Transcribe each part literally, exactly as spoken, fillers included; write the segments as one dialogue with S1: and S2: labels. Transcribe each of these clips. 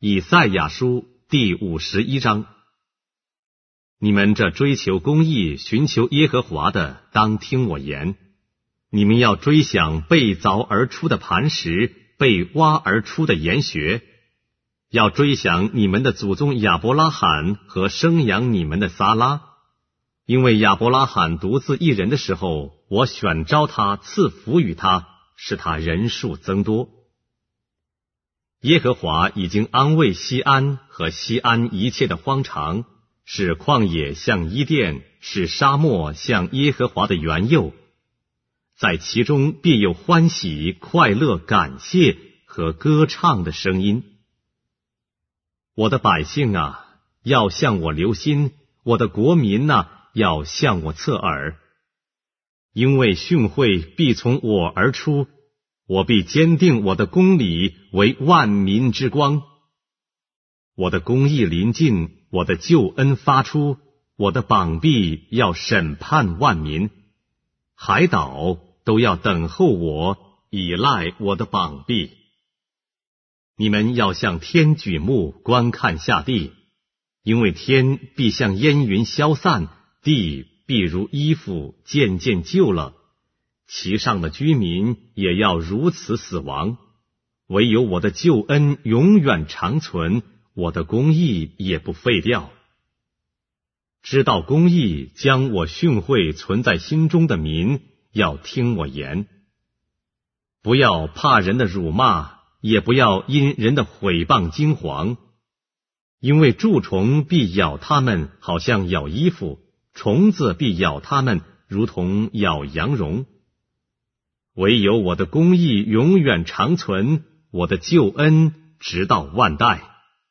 S1: 以赛亚书第五十一章。你们这追求公义、寻求耶和华的，当听我言。你们要追想被凿而出的磐石，被挖而出的岩穴，要追想你们的祖宗亚伯拉罕和生养你们的撒拉。因为亚伯拉罕独自一人的时候，我选召他，赐福与他，使他人数增多。耶和华已经安慰西安和西安一切的荒场，使旷野像伊甸，使沙漠像耶和华的园囿，在其中必有欢喜、快乐、感谢和歌唱的声音。我的百姓啊，要向我留心；我的国民啊，要向我侧耳。因为训诲必从我而出，我必坚定我的公理为万民之光。我的公义临近，我的救恩发出，我的膀臂要审判万民。海岛都要等候我，倚赖我的膀臂。你们要向天举目，观看下地，因为天必像烟云消散，地必如衣服渐渐旧了，其上的居民也要如此死亡。唯有我的救恩永远长存，我的公义也不废掉。知道公义将我训诲存在心中的民，要听我言。不要怕人的辱骂，也不要因人的毁谤惊惶，因为蛀虫必咬他们，好像咬衣服；虫子必咬他们，如同咬羊绒。唯有我的公义永远长存，我的救恩直到万代。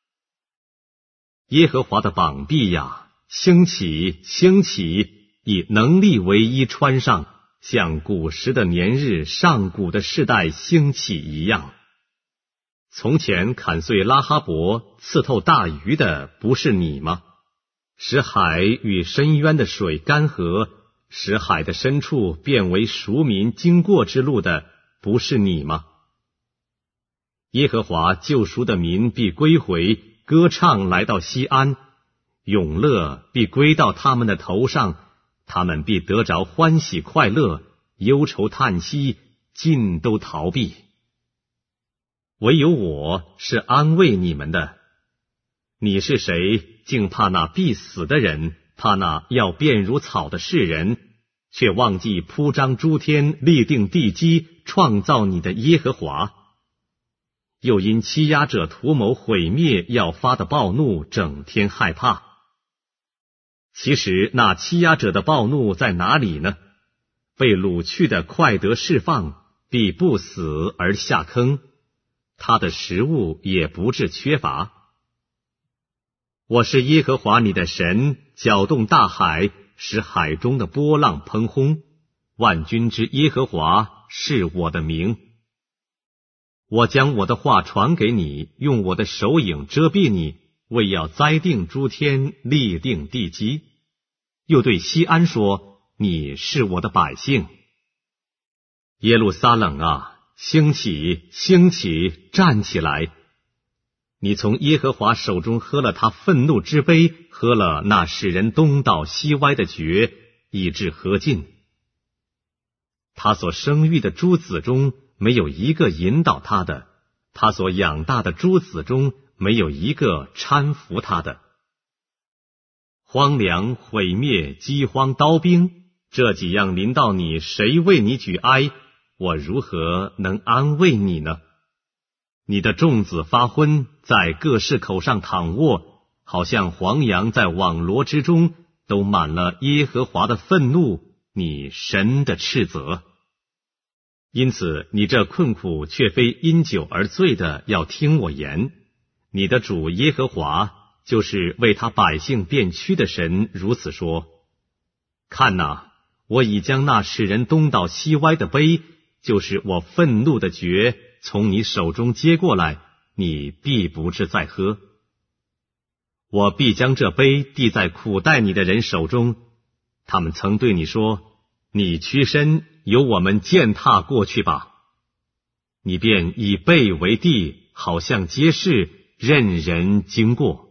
S1: 耶和华的膀臂呀，兴起，兴起，以能力为衣穿上，像古时的年日，上古的世代兴起一样。从前砍碎拉哈伯，刺透大鱼的，不是你吗？使海与深渊的水干涸，使海的深处变为赎民经过之路的，不是你吗？耶和华救赎的民必归回，歌唱来到西安，永乐必归到他们的头上，他们必得着欢喜快乐，忧愁叹息尽都逃避。唯有我是安慰你们的。你是谁，竟怕那必死的人，怕那要变如草的世人，却忘记铺张诸天，立定地基，创造你的耶和华。又因欺压者图谋毁灭要发的暴怒，整天害怕。其实那欺压者的暴怒在哪里呢？被掳去的快得释放，必不死而下坑，他的食物也不致缺乏。我是耶和华你的神，搅动大海，使海中的波浪喷轰。万军之耶和华是我的名。我将我的话传给你，用我的手影遮蔽你，为要栽定诸天，立定地基。又对西安说，你是我的百姓。耶路撒冷啊，兴起，兴起，站起来！你从耶和华手中喝了他愤怒之杯，喝了那使人东倒西歪的爵，以致何尽？他所生育的诸子中没有一个引导他的，他所养大的诸子中没有一个搀扶他的。荒凉、毁灭、饥荒、刀兵，这几样临到你，谁为你举哀？我如何能安慰你呢？你的众子发昏，在各市口上躺卧，好像黄羊在网罗之中，都满了耶和华的愤怒，你神的斥责。因此你这困苦却非因酒而醉的，要听我言。你的主耶和华，就是为他百姓变屈的神，如此说：看哪，我已将那使人东倒西歪的杯，就是我愤怒的爵，从你手中接过来，你必不致再喝。我必将这杯递在苦待你的人手中，他们曾对你说，你屈身，由我们践踏过去吧。你便以背为地，好像街市， 任人经过。